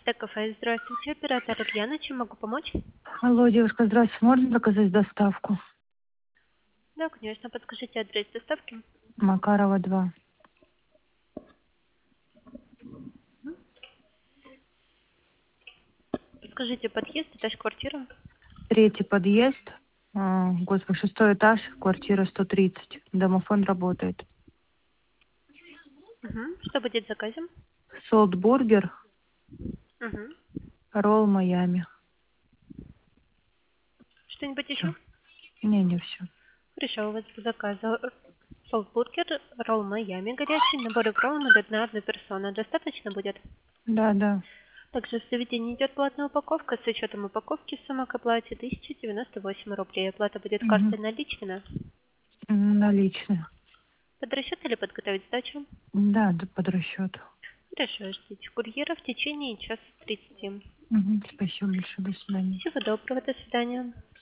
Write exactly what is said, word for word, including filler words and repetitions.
Кафе, здравствуйте, оператор Ульяна, чем могу помочь? Алло, девушка, здравствуйте. Можно заказать доставку? Да, конечно, подскажите адрес доставки. Макарова, два. Подскажите подъезд, этаж, квартира. Третий подъезд. А, Господи, шестой этаж, квартира сто тридцать. Домофон работает. Угу. Что будет в заказе? Солтбургер, Угу. ролл Майами. Что-нибудь еще? Все. Не, не все. Хорошо, у вас по заказу солтбургер, ролл Майами горячий, набор икров на одну персону. Достаточно будет? Да, да. Также в заведении идет платная упаковка. С учетом упаковки сумма к оплате тысяча девяносто восемь рублей. Оплата будет Угу. картой наличными. Наличные. Под расчет или подготовить сдачу? Да, да, под расчет. Хорошо, ждите курьера в течение часа тридцати. Угу. Спасибо большое. До свидания. Всего доброго, до свидания.